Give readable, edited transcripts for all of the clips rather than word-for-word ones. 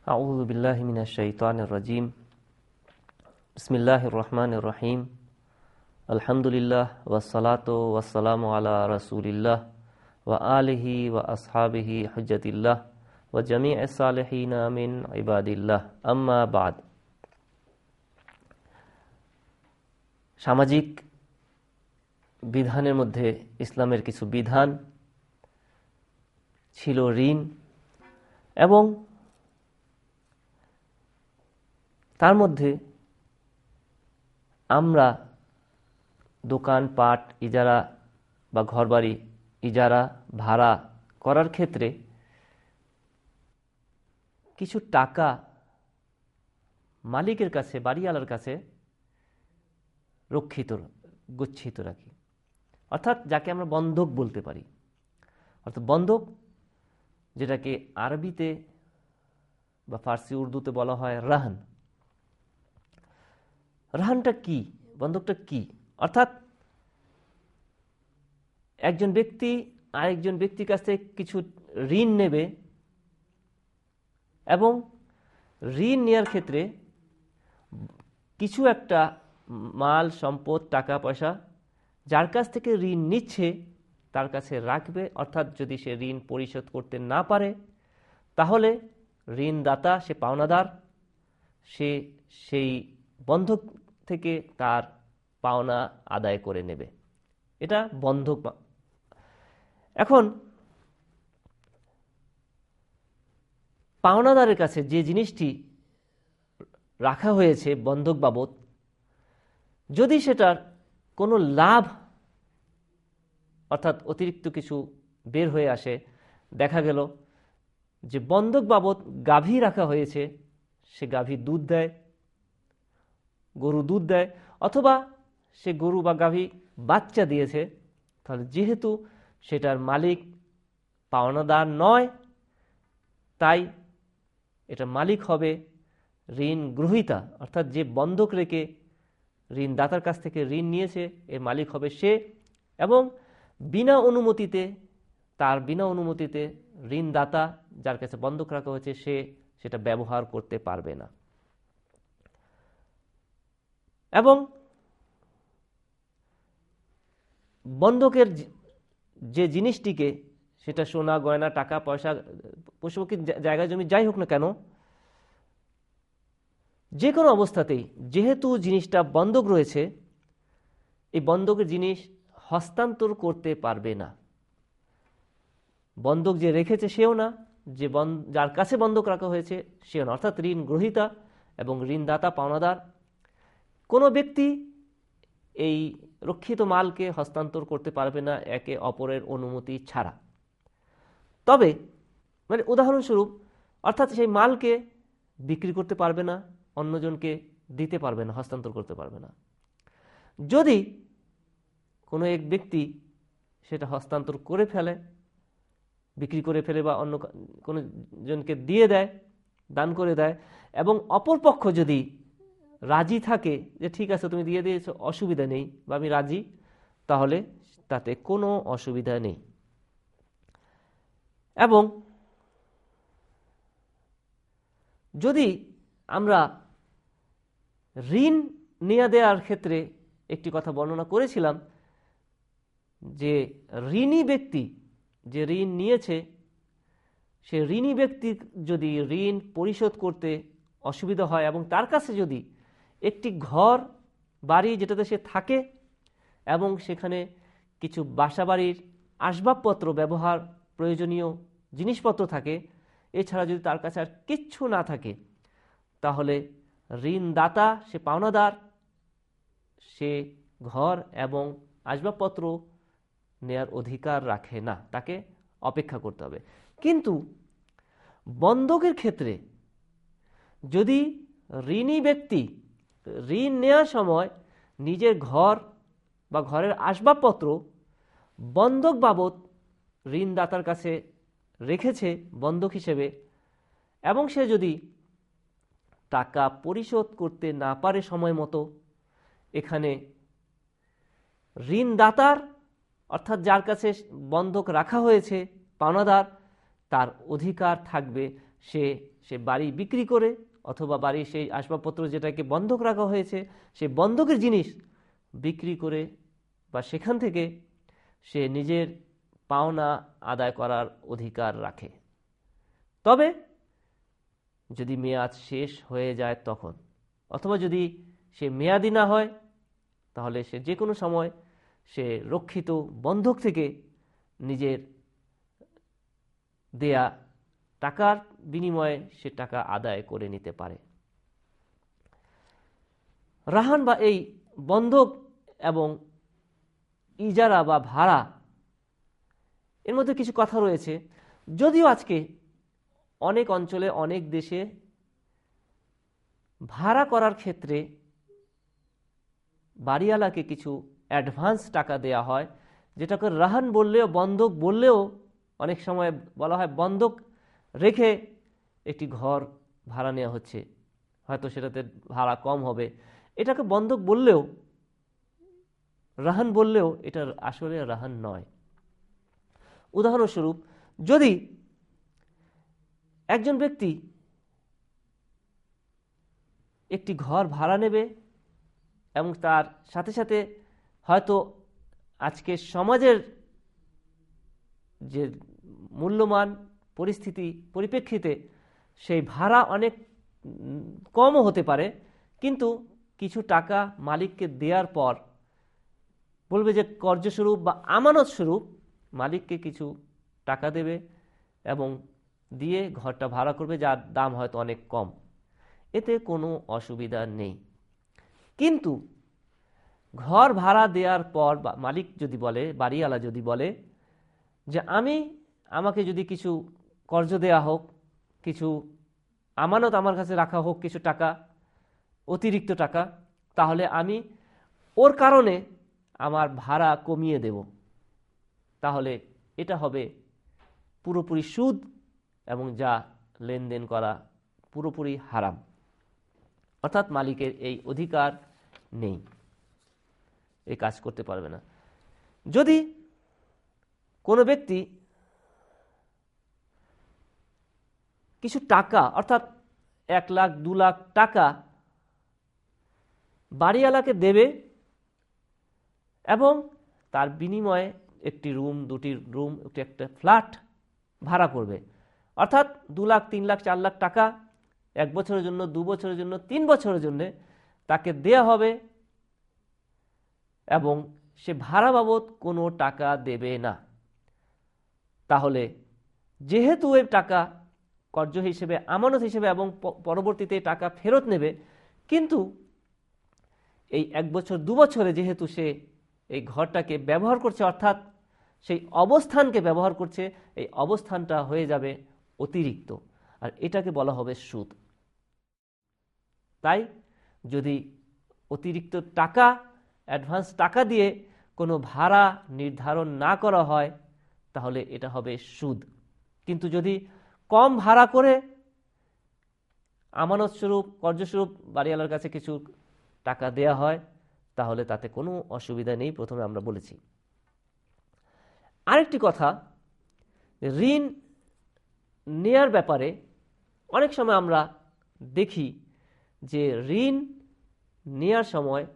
আউযু বিল্লাহি মিনাশ শাইতানির রাজিম। বিসমিল্লাহির রহমানির রহিম। আলহামদুলিল্লাহ ওয়াসসালাতু ওয়াসসালামু আলা রাসূলিল্লাহ ওয়া আলিহি ওয়া আসহাবিহি হুজ্জাতিল্লাহ ওয়া জামিইস সালিহিনা মিন ইবাদিল্লাহ, আম্মা বাদ। সামাজিক বিধানের মধ্যে ইসলামের কিছু বিধান ছিল ঋণ, এবং তার মধ্যে আমরা দোকানপাট ইজারা বা ঘরবাড়ি ইজারা ভাড়া করার ক্ষেত্রে কিছু টাকা মালিকের কাছে, বাড়িওয়ালার কাছে গচ্ছিত রাখি, অর্থাৎ যাকে আমরা বন্ধক বলতে পারি। অর্থাৎ বন্ধক, যেটাকে আরবিতে বা ফার্সি উর্দুতে বলা হয় রাহান। রাহানটা কি, বন্ধকটা কি? অর্থাৎ একজন ব্যক্তি আরেকজন ব্যক্তির কাছ থেকে কিছু ঋণ নেবে, এবং ঋণ নেওয়ার ক্ষেত্রে কিছু একটা মাল সম্পদ, টাকা পয়সা যার কাছ থেকে ঋণ নিচ্ছে তার কাছে রাখবে। অর্থাৎ যদি সে ঋণ পরিশোধ করতে না পারে, তাহলে ঋণদাতা, সে পাওনাদার, সে সেই বন্ধক থেকে তার পাওনা আদায় করে নেবে। এটা বন্ধক। এখন পাওনাদারের কাছে যে জিনিসটি রাখা হয়েছে বন্ধক বাবদ, যদি সেটার কোনো লাভ অর্থাৎ অতিরিক্ত কিছু বের হয়ে আসে, দেখা গেল যে বন্ধক বাবদ গাভী রাখা হয়েছে, সে গাভী দুধ দেয়, গরু দুধ দেয়, অথবা সে গরু বা গাভী বাচ্চা দিয়েছে, তাহলে যেহেতু সেটার মালিক পাওনাদার নয়, তাই এটা মালিক হবে ঋণ গ্রহীতা। অর্থাৎ যে বন্ধক রেখে ঋণদাতার কাছ থেকে ঋণ নিয়েছে, এর মালিক হবে সে, এবং বিনা অনুমতিতে, তার বিনা অনুমতিতে ঋণদাতা যার কাছে বন্ধক রাখা হয়েছে সে সেটা ব্যবহার করতে পারবে না। এবং বন্ধকের যে জিনিসটিকে, সেটা সোনা গয়না, টাকা পয়সা, পশুপক্ষী, জায়গা জমি, যাই হোক না কেন, যে কোনো অবস্থাতেই যেহেতু জিনিসটা বন্ধক রয়েছে, এই বন্ধকের জিনিস হস্তান্তর করতে পারবে না। বন্ধক যে রেখেছে সেও না, যে যার কাছে বন্ধক রাখা হয়েছে সেও না। অর্থাৎ ঋণ গ্রহীতা এবং ঋণদাতা, পাওনাদার, কোনো ব্যক্তি এই রক্ষিত মালকে হস্তান্তর করতে পারবে না একে অপরের অনুমতি ছাড়া। তবে মানে উদাহরণস্বরূপ, অর্থাৎ সেই মালকে বিক্রি করতে পারবে না, অন্যজনকে দিতে পারবে না, হস্তান্তর করতে পারবে না। যদি কোনো এক ব্যক্তি সেটা হস্তান্তর করে ফেলে, বিক্রি করে ফেলে, বা অন্য কোনো জনকে দিয়ে দেয়, দান করে দেয়, এবং অপর পক্ষ যদি রাজি থাকে যে ঠিক আছে তুমি দিয়ে দিয়েছো, অসুবিধা নেই, বা আমি রাজি, তাহলে তাতে কোনো অসুবিধা নেই। এবং যদি আমরা ঋণ নেওয়া দেওয়ার ক্ষেত্রে একটি কথা বর্ণনা করেছিলাম, যে ঋণী ব্যক্তি যে ঋণ নিয়েছে, সে ঋণী ব্যক্তি যদি ঋণ পরিশোধ করতে অসুবিধা হয়, এবং তার কাছে যদি একটি ঘর বাড়ি যেটাতে সে থাকে, এবং সেখানে কিছু বাসাবাড়ির আসবাবপত্র, ব্যবহার প্রয়োজনীয় জিনিসপত্র থাকে, এছাড়া যদি তার কাছে আর কিচ্ছু না থাকে, তাহলে ঋণদাতা, সে পাওনাদার, সে ঘর এবং আসবাবপত্র নেয়ার অধিকার রাখে না, তাকে অপেক্ষা করতে হবে। কিন্তু বন্ধকের ক্ষেত্রে যদি ঋণী ব্যক্তি ঋণ নেওয়ার সময় নিজের ঘর বা ঘরের আসবাবপত্র বন্ধক বাবদ ঋণদাতার কাছে রেখেছে বন্ধক হিসেবে, এবং সে যদি টাকা পরিশোধ করতে না পারে সময় মতো, এখানে ঋণদাতার, অর্থাৎ যার কাছে বন্ধক রাখা হয়েছে, পাওনাদার, তার অধিকার থাকবে সে সে বাড়ি বিক্রি করে অথবা বাড়ির সেই আসবাবপত্র যেটাকে বন্ধক রাখা হয়েছে সে বন্ধকের জিনিস বিক্রি করে বা সেখান থেকে সে নিজের পাওনা আদায় করার অধিকার রাখে। তবে যদি মেয়াদ শেষ হয়ে যায় তখন, অথবা যদি সে মেয়াদি না হয়, তাহলে সে যে কোনো সময় সে রক্ষিত বন্ধক থেকে নিজের দেয়া টাকার বিনিময়ে সে টাকা আদায় করে নিতে পারে। রাহান বা এই বন্ধক এবং ইজারা বা ভাড়া, এর মধ্যে কিছু কথা রয়েছে। যদিও আজকে অনেক অঞ্চলে অনেক দেশে ভাড়া করার ক্ষেত্রে বাড়িওয়ালাকে কিছু অ্যাডভান্স টাকা দেয়া হয়, যেটাকে রাহান বললেও বন্ধক বললেও অনেক সময় বলা হয় বন্ধক রেখে একটি ঘর ভাড়া নেওয়া হচ্ছে, হয়তো সেটাতে ভাড়া কম হবে। এটাকে বন্ধক বললেও রাহান বললেও এটা আসলে রাহান নয়। উদাহরণস্বরূপ, যদি একজন ব্যক্তি একটি ঘর ভাড়া নেবে এবং তার সাথে সাথে হয়তো আজকে সমাজের যে মূল্যমান পরিস্থিতি পরিপ্রেক্ষিতে সেই ভাড়া অনেক কমও হতে পারে, কিন্তু কিছু টাকা মালিককে দেওয়ার পর বলবে যে কর্যস্বরূপ বা আমানত স্বরূপ মালিককে কিছু টাকা দেবে এবং দিয়ে ঘরটা ভাড়া করবে, যার দাম হয়তো অনেক কম। এতে কোনো অসুবিধা নেই। কিন্তু ঘর ভাড়া দেওয়ার পর মালিক যদি বলে, বাড়িওয়ালা যদি বলে যে আমাকে যদি কিছু কর্জ দেয়া হোক, কিছু আমানত আমার কাছে রাখা হোক, কিছু টাকা, অতিরিক্ত টাকা, তাহলে আমি ওর কারণে আমার ভাড়া কমিয়ে দেব, তাহলে এটা হবে পুরোপুরি সুদ এবং যা লেনদেন করা পুরোপুরি হারাম। অর্থাৎ মালিকের এই অধিকার নেই, এই কাজ করতে পারবে না। যদি কোনো ব্যক্তি কিছু টাকা অর্থাৎ 1 লাখ 2 লাখ টাকা বাড়িওয়ালাকে দেবে এবং তার বিনিময়ে একটি রুম, 2টি রুম, একটা ফ্ল্যাট ভাড়া করবে, অর্থাৎ 2 লাখ 3 লাখ 4 লাখ টাকা 1 বছরের জন্য, 2 বছরের জন্য, 3 বছরের জন্য তাকে দেয়া হবে এবং সে ভাড়া বাবদ কোনো টাকা দেবে না। তাহলে যেহেতু এই টাকা কর্য হিসেবে, আমানত হিসেবে এবং পরবর্তীতে টাকা ফেরত নেবে, কিন্তু এই 1 বছর 2 বছরে যেহেতু সে এই ঘরটাকে ব্যবহার করছে, অর্থাৎ সেই অবস্থানকে ব্যবহার করছে, এই অবস্থানটা হয়ে যাবে অতিরিক্ত, আর এটাকে বলা হবে সুদ। তাই যদি অতিরিক্ত টাকা, অ্যাডভান্স টাকা দিয়ে কোনো ভাড়া নির্ধারণ না করা হয়, তাহলে এটা হবে সুদ। কিন্তু যদি কম ভাড়া করে আমানত স্বরূপ, কর্যস্বরূপ বাড়িওয়ালার কাছে কিছু টাকা দেয়া হয়, তাহলে তাতে কোনো অসুবিধা নেই, প্রথমে আমরা বলেছি। আরেকটি কথা, ঋণ নেয়ার ব্যাপারে অনেক সময় আমরা দেখি যে ঋণ নেয়ার সময়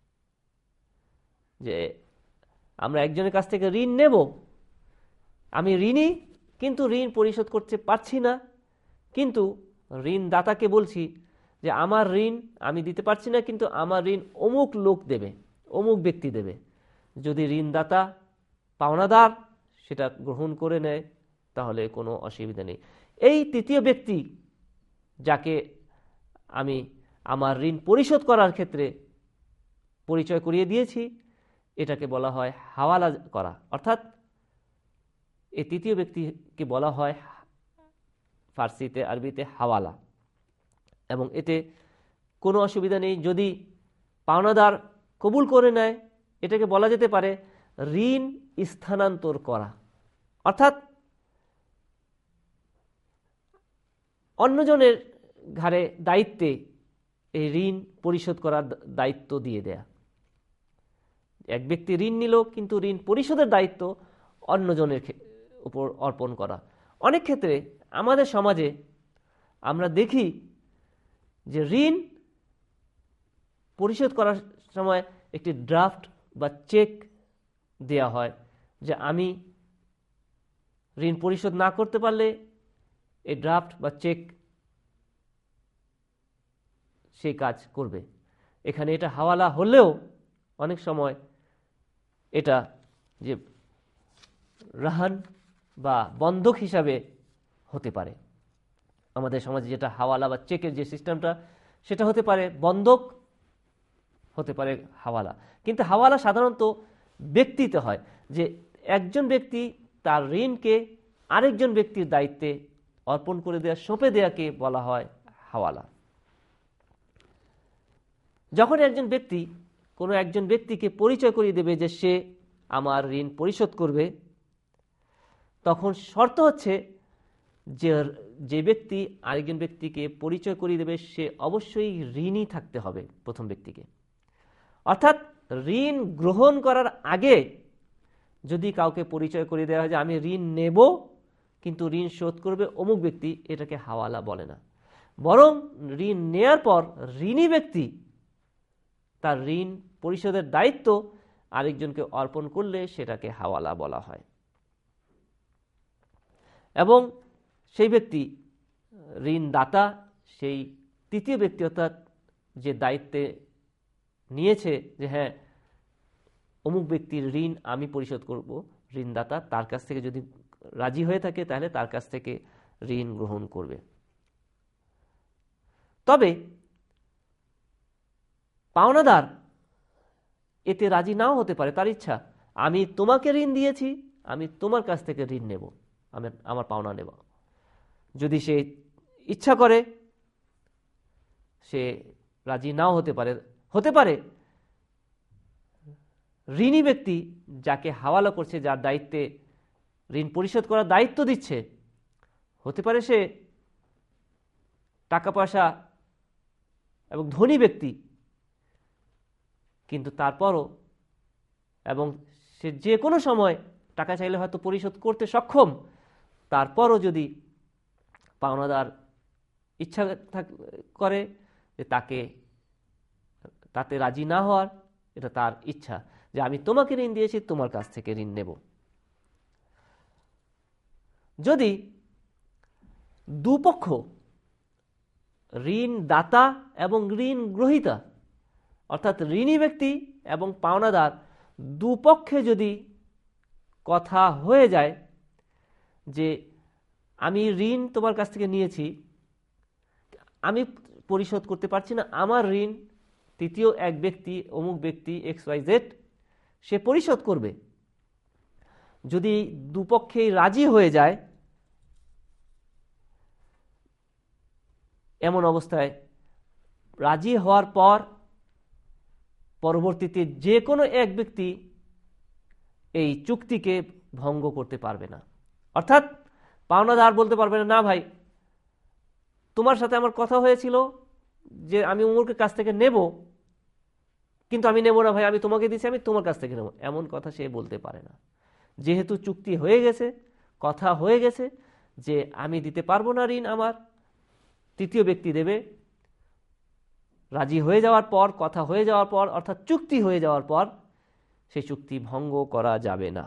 যে আমরা একজনের কাছ থেকে ঋণ নেব, আমি ঋণী কিন্তু ঋণ পরিশোধ করতে পারছি না, কিন্তু ঋণদাতাকে বলছি যে আমার ঋণ আমি দিতে পারছি না, কিন্তু আমার ঋণ অমুক লোক দেবে, অমুক ব্যক্তি দেবে। যদি ঋণদাতা পাওনাদার সেটা গ্রহণ করে নেয়, তাহলে কোনো অসুবিধা নেই। এই তৃতীয় ব্যক্তি যাকে আমি আমার ঋণ পরিশোধ করার ক্ষেত্রে পরিচয় করিয়ে দিয়েছি, এটাকে বলা হয় হাওয়ালা করা, অর্থাৎ এই তৃতীয় ব্যক্তিকে বলা হয় ফার্সিতে, আরবিতে হাওয়ালা। এবং এতে কোনো অসুবিধা নেই। যদি পাওনাদার কবুল করে নেয়, এটাকে বলা যেতে পারে ঋণ স্থানান্তর করা, অর্থাৎ অন্যজনের ঘাড়ে দায়িত্বে এই ঋণ পরিশোধ করার দায়িত্ব দিয়ে দেয়া। এক ব্যক্তি ঋণ নিল, কিন্তু ঋণ পরিশোধের দায়িত্ব অন্যজনের উপর অর্পণ করা। অনেক ক্ষেত্রে আমাদের সমাজে আমরা দেখি যে ঋণ পরিশোধ করার সময় একটি ড্রাফট বা চেক দেয়া হয়, যে আমি ঋণ পরিশোধ না করতে পারলে এই ড্রাফট বা চেক সেই কাজ করবে। এখানে এটা হাওয়ালা হলেও অনেক সময় এটা যে রাহান বা বন্ধক হিসাবে হতে পারে। আমাদের সমাজে যেটা হাওয়ালা বা চেকের যে সিস্টেমটা, সেটা হতে পারে বন্ধক, হতে পারে হাওয়ালা। কিন্তু হাওয়ালা সাধারণত ব্যক্তিতে হয়, যে একজন ব্যক্তি তার ঋণকে আরেকজন ব্যক্তির দায়িত্বে অর্পণ করে দেওয়া, সঁপে দেওয়াকে বলা হয় হাওয়ালা। যখন একজন ব্যক্তি কোনো একজন ব্যক্তিকে পরিচয় করিয়ে দেবে যে সে আমার ঋণ পরিশোধ করবে, তখন শর্ত হচ্ছে যে যে ব্যক্তি আরেকজন ব্যক্তিকে পরিচয় করিয়ে দেবে সে অবশ্যই ঋণী থাকতে হবে প্রথম ব্যক্তিকে। অর্থাৎ ঋণ গ্রহণ করার আগে যদি কাউকে পরিচয় করিয়ে দেওয়া হয় যে আমি ঋণ নেব কিন্তু ঋণ শোধ করবে অমুক ব্যক্তি, এটাকে হাওয়ালা বলে না। বরং ঋণ নেয়ার পর ঋণী ব্যক্তি তার ঋণ পরিশোধের দায়িত্ব আরেকজনকে অর্পণ করলে সেটাকে হাওয়ালা বলা হয়। এবং সেই ব্যক্তি ঋণদাতা, সেই তৃতীয় ব্যক্তি অর্থাৎ যে দায়িত্বে নিয়েছে যে হ্যাঁ অমুক ব্যক্তির ঋণ আমি পরিশোধ করব, ঋণদাতা তার কাছ থেকে যদি রাজি হয়ে থাকে তাহলে তার কাছ থেকে ঋণ গ্রহণ করবে। তবে পাওনাদার এতে রাজি নাও হতে পারে, তার ইচ্ছা আমি তোমাকে ঋণ দিয়েছি, আমি তোমার কাছ থেকে ঋণ নেব, আমার পাওনা নেব। যদি সে ইচ্ছা করে সে রাজি নাও হতে পারে। হতে পারে ঋণী ব্যক্তি যাকে হাওয়ালা করছে, যার দায়িত্বে ঋণ পরিশোধ করার দায়িত্ব দিচ্ছে, হতে পারে সে টাকা পয়সা এবং ধনী ব্যক্তি, কিন্তু তারপরও এবং সে যে কোনো সময় টাকা চাইলে হয়তো পরিশোধ করতে সক্ষম, তারপরও যদি পাওনাদার ইচ্ছা করে যে তাতে রাজি না হওয়ার, এটা তার ইচ্ছা যে আমি তোমাকে ঋণ দিয়েছি, তোমার কাছ থেকে ঋণ নেব। যদি দুপক্ষ ঋণ দাতা এবং ঋণ গ্রহীতা অর্থাৎ ঋণী ব্যক্তি এবং পাওনাদার দুপক্ষে যদি কথা হয়ে যায় যে আমি ঋণ তোমার কাছ থেকে নিয়েছি, আমি পরিশোধ করতে পারছি না, আমার ঋণ তৃতীয় এক ব্যক্তি অমুক ব্যক্তি XYZ সে পরিশোধ করবে। যদি দুপক্ষেই রাজি হয়ে যায়, এমন অবস্থায় রাজি হওয়ার পর পরবর্তীতে যে কোনো এক ব্যক্তি এই চুক্তিকে ভঙ্গ করতে পারবে না। অর্থাৎ পাওনাদার বলতে পারবে না, না ভাই তোমার সাথে আমার কথা হয়েছিল যে আমি অমুকের কাছ থেকে নেব, কিন্তু আমি নেব না ভাই, আমি তোমাকে দিয়েছি, আমি তোমার কাছ থেকে নেব, এমন কথা সে বলতে পারে না। যেহেতু চুক্তি হয়ে গেছে, কথা হয়ে গেছে যে আমি দিতে পারবো না ঋণ, আমার তৃতীয় ব্যক্তি দেবে, রাজি হয়ে যাওয়ার পর, কথা হয়ে যাওয়ার পর অর্থাৎ চুক্তি হয়ে যাওয়ার পর সেই চুক্তি ভঙ্গ করা যাবে না।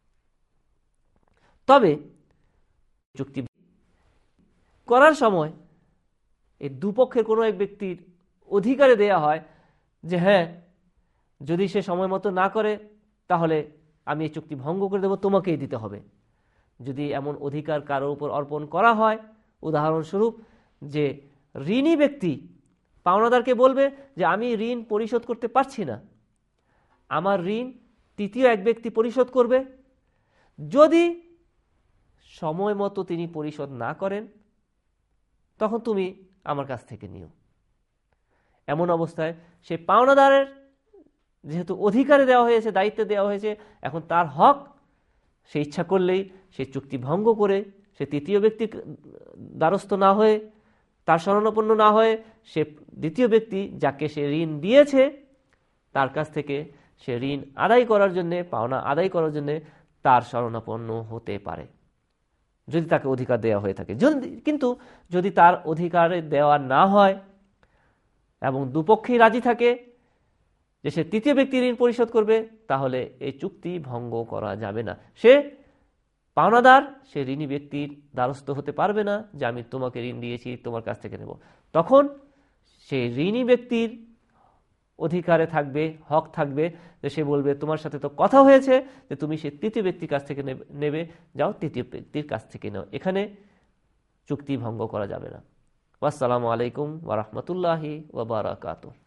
তবে চুক্তি করার সময় এই দুপক্ষের কোনো এক ব্যক্তির অধিকারে দেয়া হয় যে হ্যাঁ যদি সে সময় মতো না করে তাহলে আমি এই চুক্তি ভঙ্গ করে দেব, তোমাকেই দিতে হবে। যদি এমন অধিকার কারোর উপর অর্পণ করা হয়, উদাহরণস্বরূপ যে ঋণী ব্যক্তি পাওনাদারকে বলবে যে আমি ঋণ পরিশোধ করতে পারছি না, আমার ঋণ তৃতীয় এক ব্যক্তি পরিশোধ করবে, যদি সময় মতো তিনি পরিশোধ না করেন তখন তুমি আমার কাছ থেকে নিও। এমন অবস্থায় সে পাওনাদারের যেহেতু অধিকারে দেওয়া হয়েছে, দায়িত্বে দেওয়া হয়েছে, এখন তার হক, সে ইচ্ছা করলেই সে চুক্তি ভঙ্গ করে সে তৃতীয় ব্যক্তির দ্বারস্থ না হয়ে, তার শরণাপন্ন না হয়ে, সে দ্বিতীয় ব্যক্তি যাকে সে ঋণ দিয়েছে তার কাছ থেকে সে ঋণ আদায় করার জন্যে, পাওনা আদায় করার জন্যে তার শরণাপন্ন হতে পারে। যদি তাকে অধিকার দেওয়া হয়ে থাকে। কিন্তু যদি তার অধিকার দেওয়া না হয় এবং দুপক্ষেই রাজি থাকে যে সে তৃতীয় ব্যক্তি ঋণ পরিশোধ করবে, তাহলে এই চুক্তি ভঙ্গ করা যাবে না। সে পাওনাদার, সে ঋণী ব্যক্তির দ্বারস্থ হতে পারবে না যে আমি তোমাকে ঋণ দিয়েছি, তোমার কাছ থেকে নেব। তখন সে ঋণী ব্যক্তির অধিকারে থাকবে, হক থাকবে, যে সে বলবে তোমার সাথে তো কথা হয়েছে যে তুমি সে তৃতীয় ব্যক্তির কাছ থেকে নেবে, যাও তৃতীয় ব্যক্তির কাছ থেকে নাও। এখানে চুক্তি ভঙ্গ করা যাবে না। আসসালামু আলাইকুম ওয়া রাহমাতুল্লাহি ওয়া বারাকাতুহু।